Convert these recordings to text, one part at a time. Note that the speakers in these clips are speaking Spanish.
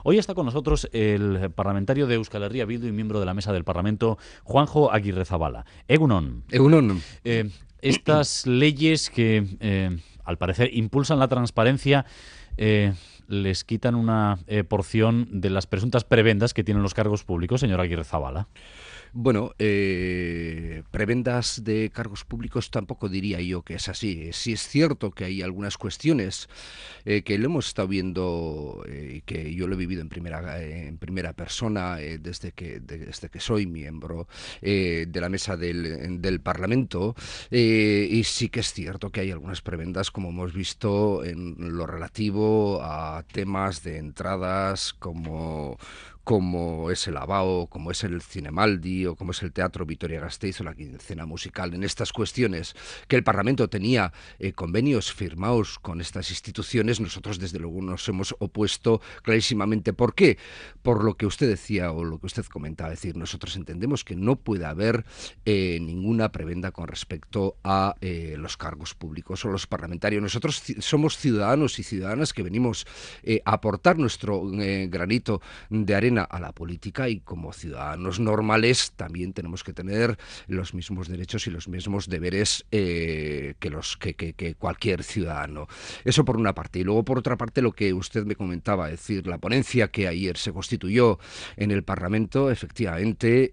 Hoy está con nosotros el parlamentario de Euskal Herria Bildu y miembro de la mesa del Parlamento, Juanjo Agirrezabala. Egunon. Egunon. Estas leyes que, al parecer, impulsan la transparencia, les quitan una porción de las presuntas prebendas que tienen los cargos públicos, señor Agirrezabala. Bueno, prebendas de cargos públicos tampoco diría yo que es así. Sí es cierto que hay algunas cuestiones que lo hemos estado viendo y que yo lo he vivido en primera persona desde que soy miembro de la mesa del Parlamento, y sí que es cierto que hay algunas prebendas, como hemos visto, en lo relativo a temas de entradas como es el Abao, como es el Cinemaldi o como es el Teatro Vitoria-Gasteiz o la Quincena Musical. En estas cuestiones que el Parlamento tenía convenios firmados con estas instituciones, nosotros desde luego nos hemos opuesto clarísimamente. ¿Por qué? Por lo que usted decía o lo que usted comentaba, es decir, nosotros entendemos que no puede haber ninguna prebenda con respecto a los cargos públicos o los parlamentarios. Nosotros somos ciudadanos y ciudadanas que venimos a aportar nuestro granito de arena a la política, y como ciudadanos normales también tenemos que tener los mismos derechos y los mismos deberes que cualquier ciudadano. Eso por una parte. Y luego por otra parte lo que usted me comentaba, es decir, la ponencia que ayer se constituyó en el Parlamento, efectivamente,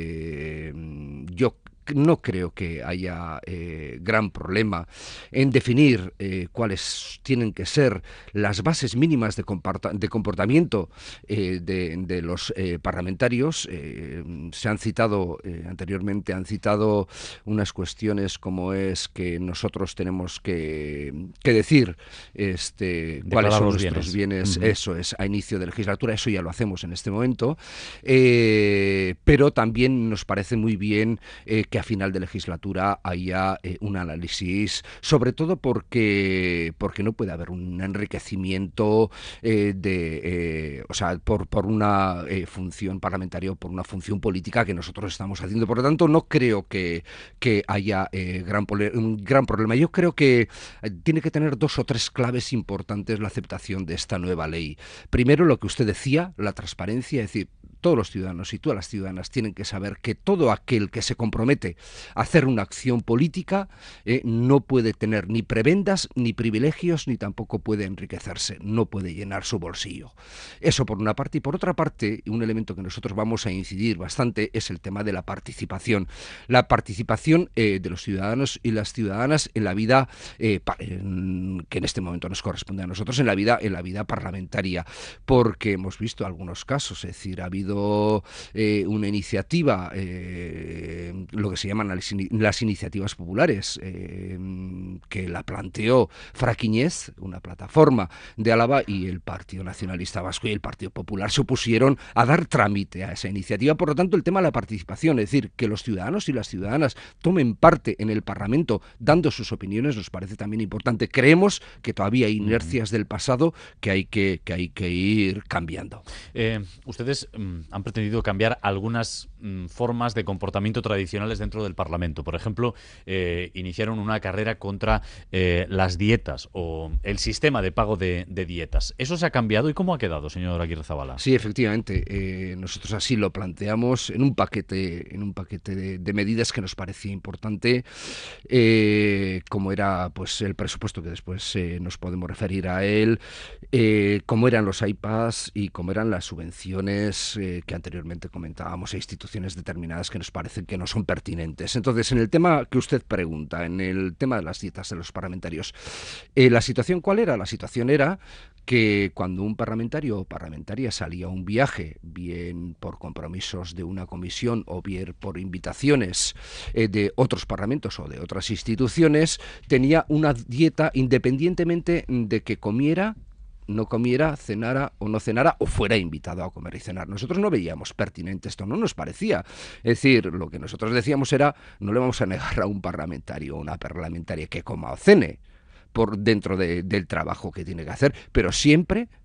yo no creo que haya gran problema en definir cuáles tienen que ser las bases mínimas de comportamiento de los parlamentarios. Se han citado anteriormente, han citado unas cuestiones como es que nosotros tenemos que decir cuáles son nuestros bienes. Eso es, a inicio de legislatura, eso ya lo hacemos en este momento, pero también nos parece muy bien que a final de legislatura haya un análisis, sobre todo porque no puede haber un enriquecimiento por una función parlamentaria o por una función política que nosotros estamos haciendo. Por lo tanto, no creo que haya un gran problema. Yo creo que tiene que tener dos o tres claves importantes la aceptación de esta nueva ley. Primero, lo que usted decía, la transparencia, es decir, todos los ciudadanos y todas las ciudadanas tienen que saber que todo aquel que se compromete a hacer una acción política no puede tener ni prebendas, ni privilegios, ni tampoco puede enriquecerse, no puede llenar su bolsillo. Eso por una parte. Y por otra parte, un elemento que nosotros vamos a incidir bastante es el tema de la participación. La participación de los ciudadanos y las ciudadanas en la vida que en este momento nos corresponde a nosotros, en la vida parlamentaria, porque hemos visto algunos casos, es decir, ha habido una iniciativa, lo que se llaman las iniciativas populares, que la planteó Fraquiñez, una plataforma de Álava, y el Partido Nacionalista Vasco y el Partido Popular se opusieron a dar trámite a esa iniciativa. Por lo tanto, el tema de la participación, es decir, que los ciudadanos y las ciudadanas tomen parte en el Parlamento dando sus opiniones, nos parece también importante. Creemos que todavía hay inercias del pasado que hay que ir cambiando. Ustedes han pretendido cambiar algunas formas de comportamiento tradicionales dentro del Parlamento. Por ejemplo, iniciaron una carrera contra las dietas o el sistema de pago de dietas. ¿Eso se ha cambiado y cómo ha quedado, señor Agirrezabala? Sí, efectivamente. Nosotros así lo planteamos en un paquete de medidas que nos parecía importante, como era pues el presupuesto, que después nos podemos referir a él, como eran los iPads y como eran las subvenciones que anteriormente comentábamos a instituciones determinadas que nos parecen que no son pertinentes. Entonces, en el tema que usted pregunta, en el tema de las dietas de los parlamentarios, ¿la situación cuál era? La situación era que cuando un parlamentario o parlamentaria salía a un viaje, bien por compromisos de una comisión o bien por invitaciones de otros parlamentos o de otras instituciones, tenía una dieta independientemente de que comiera, no comiera, cenara o no cenara, o fuera invitado a comer y cenar. Nosotros no veíamos pertinente esto, no nos parecía. Es decir, lo que nosotros decíamos era, no le vamos a negar a un parlamentario o una parlamentaria que coma o cene por dentro del trabajo que tiene que hacer, pero siempre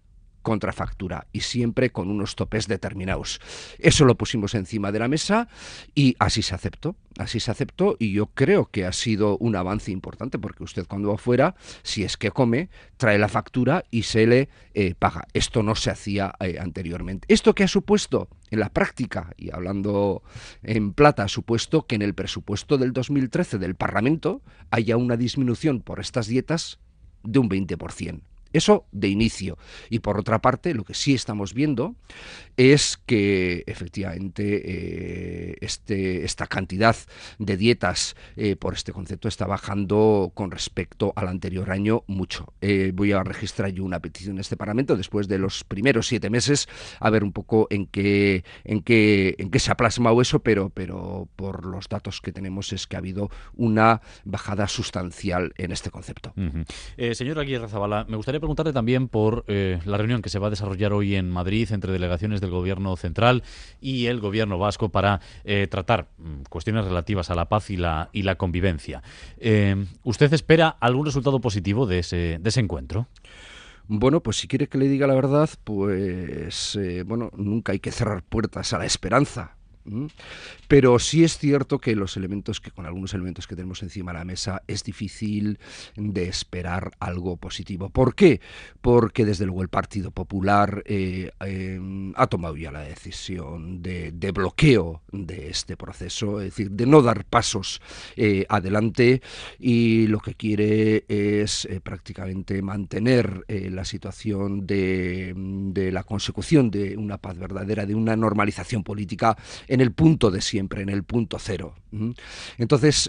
contrafactura y siempre con unos topes determinados. Eso lo pusimos encima de la mesa y así se aceptó y yo creo que ha sido un avance importante porque usted cuando va fuera, si es que come, trae la factura y se le paga. Esto no se hacía anteriormente. ¿Esto qué ha supuesto? En la práctica, y hablando en plata, ha supuesto que en el presupuesto del 2013 del Parlamento haya una disminución por estas dietas de un 20%. Eso de inicio. Y por otra parte, lo que sí estamos viendo es que efectivamente esta cantidad de dietas por este concepto está bajando con respecto al anterior año mucho. Voy a registrar yo una petición en este Parlamento después de los primeros 7 meses a ver un poco en qué se ha plasmado eso, pero por los datos que tenemos es que ha habido una bajada sustancial en este concepto. Señor Aguirre Zabala, me gustaría preguntarle también por la reunión que se va a desarrollar hoy en Madrid entre delegaciones del Gobierno central y el Gobierno vasco para tratar cuestiones relativas a la paz y la convivencia. ¿Usted espera algún resultado positivo de ese encuentro? Bueno, pues si quiere que le diga la verdad, pues nunca hay que cerrar puertas a la esperanza. Pero sí es cierto que con algunos elementos que tenemos encima de la mesa es difícil de esperar algo positivo. ¿Por qué? Porque desde luego el Partido Popular ha tomado ya la decisión de bloqueo de este proceso, es decir, de no dar pasos adelante, y lo que quiere es prácticamente mantener la situación de la consecución de una paz verdadera, de una normalización política en el punto de siempre, en el punto cero. Entonces,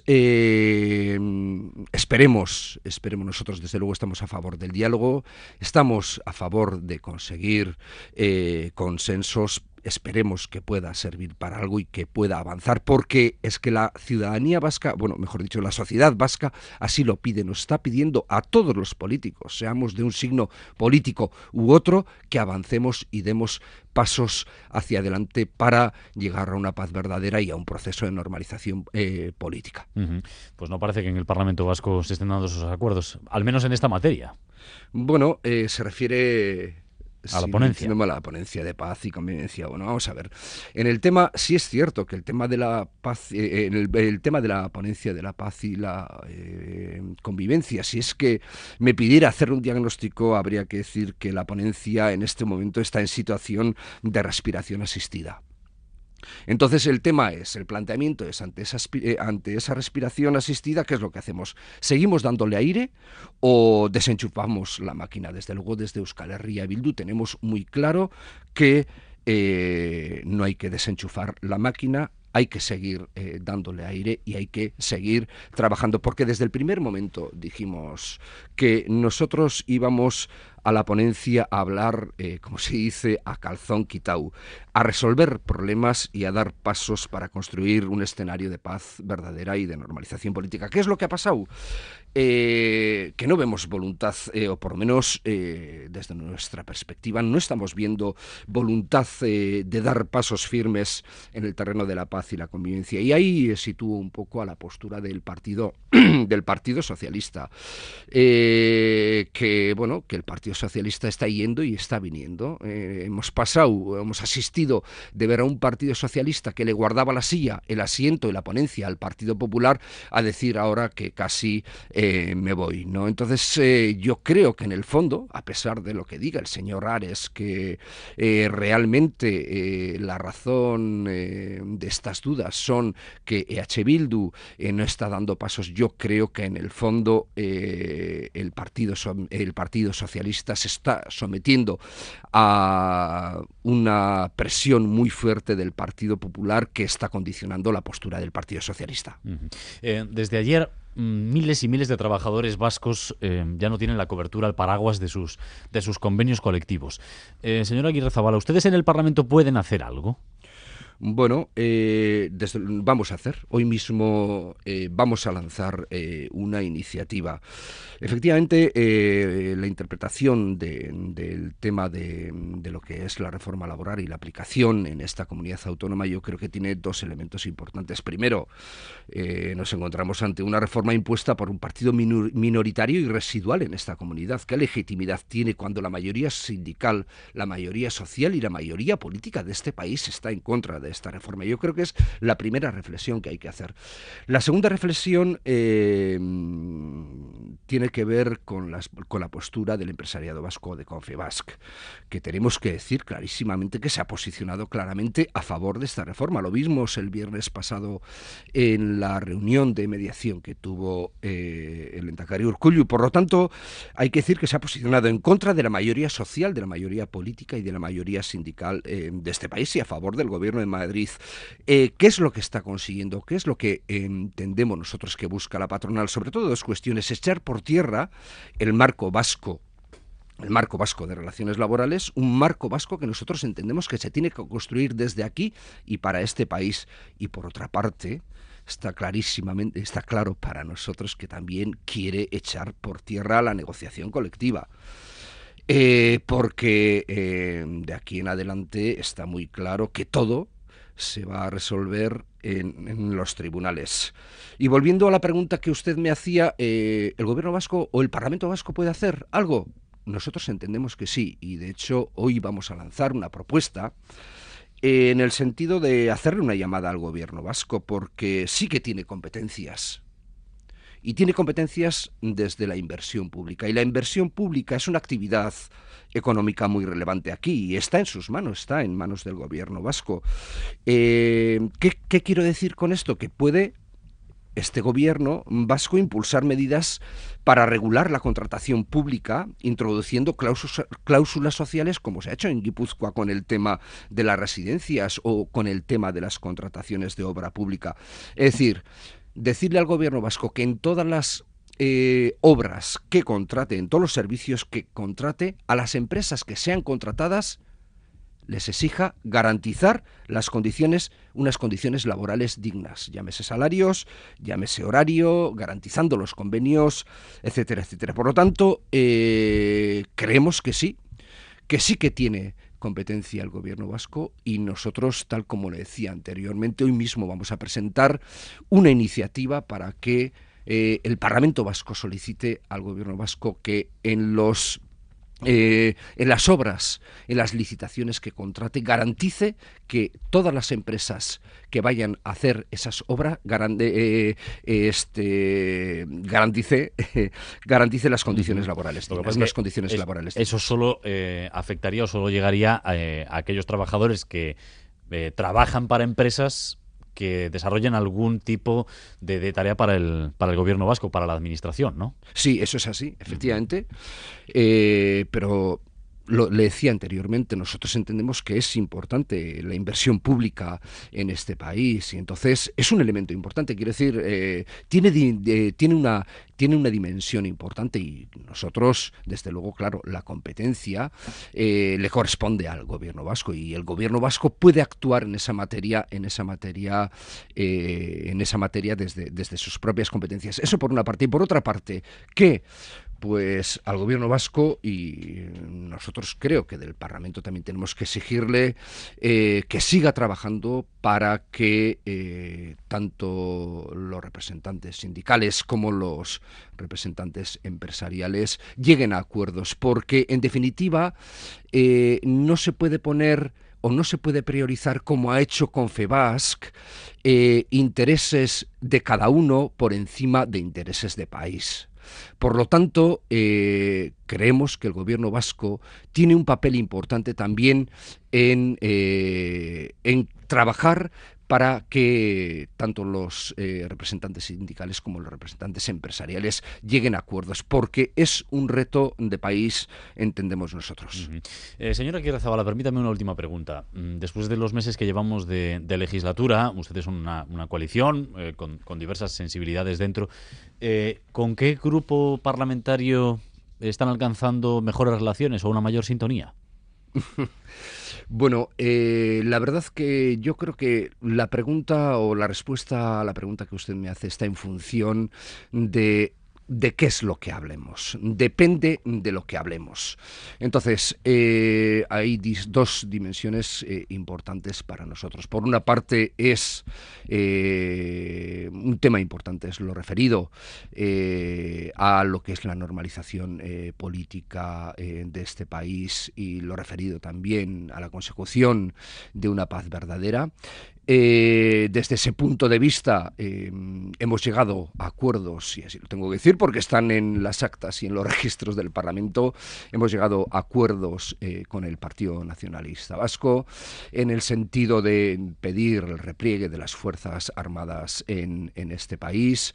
esperemos, nosotros desde luego estamos a favor del diálogo, estamos a favor de conseguir consensos. Esperemos que pueda servir para algo y que pueda avanzar, porque es que la ciudadanía vasca, mejor dicho, la sociedad vasca así lo pide, nos está pidiendo a todos los políticos, seamos de un signo político u otro, que avancemos y demos pasos hacia adelante para llegar a una paz verdadera y a un proceso de normalización política. Pues no parece que en el Parlamento vasco se estén dando esos acuerdos, al menos en esta materia. Bueno, se refiere a la ponencia. A la ponencia de paz y convivencia. Bueno, vamos a ver. En el tema, sí es cierto que el tema de la paz, el tema de la ponencia de la paz y la convivencia, si es que me pidiera hacer un diagnóstico, habría que decir que la ponencia en este momento está en situación de respiración asistida. Entonces el planteamiento es ante esa respiración asistida, ¿qué es lo que hacemos? ¿Seguimos dándole aire o desenchufamos la máquina? Desde luego desde Euskal Herria Bildu tenemos muy claro que no hay que desenchufar la máquina, hay que seguir dándole aire y hay que seguir trabajando, porque desde el primer momento dijimos que nosotros íbamos a la ponencia a hablar, como se dice, a calzón quitau, a resolver problemas y a dar pasos para construir un escenario de paz verdadera y de normalización política. ¿Qué es lo que ha pasado? Que no vemos voluntad, o por lo menos desde nuestra perspectiva no estamos viendo voluntad de dar pasos firmes en el terreno de la paz y la convivencia. Y ahí sitúo un poco a la postura del Partido Socialista, que el Partido Socialista está yendo y está viniendo. Hemos asistido de ver a un Partido Socialista que le guardaba el asiento y la ponencia al Partido Popular, a decir ahora que casi me voy, ¿no? Entonces yo creo que en el fondo, a pesar de lo que diga el señor Ares, que realmente la razón de estas dudas son que EH Bildu no está dando pasos, yo creo que en el fondo el Partido Socialista se está sometiendo a una presión muy fuerte del Partido Popular que está condicionando la postura del Partido Socialista. Desde ayer miles y miles de trabajadores vascos ya no tienen la cobertura al paraguas de sus convenios colectivos. Señora Aguirre Zabala, ¿ustedes en el Parlamento pueden hacer algo? Bueno, vamos a hacer. Hoy mismo vamos a lanzar una iniciativa. Efectivamente, la interpretación del tema de lo que es la reforma laboral y la aplicación en esta comunidad autónoma, yo creo que tiene dos elementos importantes. Primero, nos encontramos ante una reforma impuesta por un partido minoritario y residual en esta comunidad. ¿Qué legitimidad tiene cuando la mayoría sindical, la mayoría social y la mayoría política de este país está en contra de esta reforma? Yo creo que es la primera reflexión que hay que hacer. La segunda reflexión tiene que ver con la postura del empresariado vasco de Confebask, que tenemos que decir clarísimamente que se ha posicionado claramente a favor de esta reforma. Lo vimos el viernes pasado en la reunión de mediación que tuvo el Lehendakari Urkullu. Por lo tanto, hay que decir que se ha posicionado en contra de la mayoría social, de la mayoría política y de la mayoría sindical de este país y a favor del gobierno de Madrid. ¿Qué es lo que está consiguiendo? ¿Qué es lo que entendemos nosotros que busca la patronal? Sobre todo dos cuestiones: echar por tierra el marco vasco de relaciones laborales, un marco vasco que nosotros entendemos que se tiene que construir desde aquí y para este país. Y por otra parte, está claro para nosotros que también quiere echar por tierra la negociación colectiva. Porque de aquí en adelante está muy claro que todo se va a resolver en los tribunales. Y volviendo a la pregunta que usted me hacía, ¿el gobierno vasco o el Parlamento vasco puede hacer algo? Nosotros entendemos que sí, y de hecho hoy vamos a lanzar una propuesta en el sentido de hacerle una llamada al gobierno vasco, porque sí que tiene competencias. Y tiene competencias desde la inversión pública. Y la inversión pública es una actividad económica muy relevante aquí y está en sus manos, está en manos del gobierno vasco. ¿Qué quiero decir con esto? Que puede este gobierno vasco impulsar medidas para regular la contratación pública, introduciendo cláusulas sociales, como se ha hecho en Guipúzcoa con el tema de las residencias o con el tema de las contrataciones de obra pública. Es decir, decirle al gobierno vasco que en todas las obras que contrate, en todos los servicios que contrate, a las empresas que sean contratadas les exija garantizar unas condiciones laborales dignas, llámese salarios, llámese horario, garantizando los convenios, etcétera, etcétera. Por lo tanto, creemos que sí que tiene competencia el gobierno vasco, y nosotros, tal como le decía anteriormente, hoy mismo vamos a presentar una iniciativa para que el Parlamento vasco solicite al gobierno vasco que en las obras, en las licitaciones que contrate, garantice que todas las empresas que vayan a hacer esas obras garantice las condiciones laborales, unas condiciones laborales. Eso solo afectaría o solo llegaría a aquellos trabajadores que trabajan para empresas que desarrollen algún tipo de tarea para el gobierno vasco, para la administración, ¿no? Sí, eso es así, efectivamente. Pero le decía anteriormente, nosotros entendemos que es importante la inversión pública en este país, y entonces es un elemento importante. Quiero decir, tiene una dimensión importante, y nosotros, desde luego, claro, la competencia le corresponde al gobierno vasco, y el gobierno vasco puede actuar en esa materia desde sus propias competencias. Eso por una parte. Y por otra parte, que pues al gobierno vasco, y nosotros creo que del Parlamento también tenemos que exigirle que siga trabajando para que tanto los representantes sindicales como los representantes empresariales lleguen a acuerdos, porque en definitiva no se puede poner o no se puede priorizar, como ha hecho Confebask, intereses de cada uno por encima de intereses de país. Por lo tanto, creemos que el gobierno vasco tiene un papel importante también en trabajar para que tanto los representantes sindicales como los representantes empresariales lleguen a acuerdos, porque es un reto de país, entendemos nosotros. Señora Agirrezabala, permítame una última pregunta. Después de los meses que llevamos de legislatura, ustedes son una coalición con diversas sensibilidades dentro. ¿Con qué grupo parlamentario están alcanzando mejores relaciones o una mayor sintonía? Bueno, la verdad que yo creo que la pregunta o la respuesta a la pregunta que usted me hace está en función de qué es lo que hablemos. Depende de lo que hablemos. Entonces, hay dos dimensiones importantes para nosotros. Por una parte es un tema importante, es lo referido a lo que es la normalización política de este país y lo referido también a la consecución de una paz verdadera. Desde ese punto de vista hemos llegado a acuerdos, y así lo tengo que decir porque están en las actas y en los registros del Parlamento, hemos llegado a acuerdos con el Partido Nacionalista Vasco en el sentido de pedir el repliegue de las Fuerzas Armadas en este país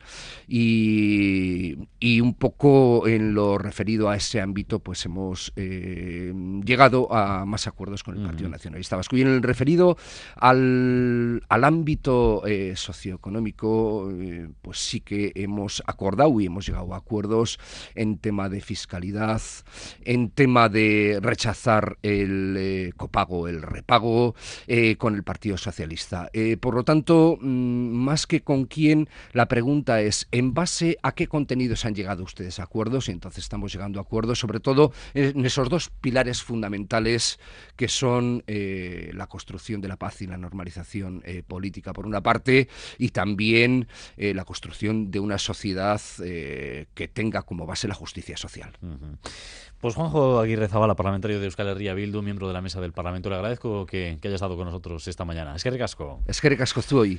y un poco en lo referido a ese ámbito pues hemos llegado a más acuerdos con el Partido Nacionalista Vasco. Y en el referido al ámbito socioeconómico, pues sí que hemos acordado y hemos llegado a acuerdos en tema de fiscalidad, en tema de rechazar el copago, el repago con el Partido Socialista. Por lo tanto, más que con quién, la pregunta es ¿en base a qué contenidos han llegado ustedes a acuerdos? Y entonces estamos llegando a acuerdos, sobre todo en esos dos pilares fundamentales que son la construcción de la paz y la normalización política por una parte y también la construcción de una sociedad que tenga como base la justicia social. Pues Juanjo Aguirre Zabala, parlamentario de Euskal Herria Bildu, miembro de la mesa del Parlamento, le agradezco que haya estado con nosotros esta mañana. Eskerrik asko. Eskerrik asko zuoi.